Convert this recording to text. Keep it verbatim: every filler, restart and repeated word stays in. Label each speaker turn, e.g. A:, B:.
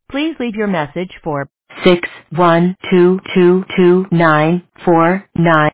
A: Please leave your message for six one two two two nine four nine.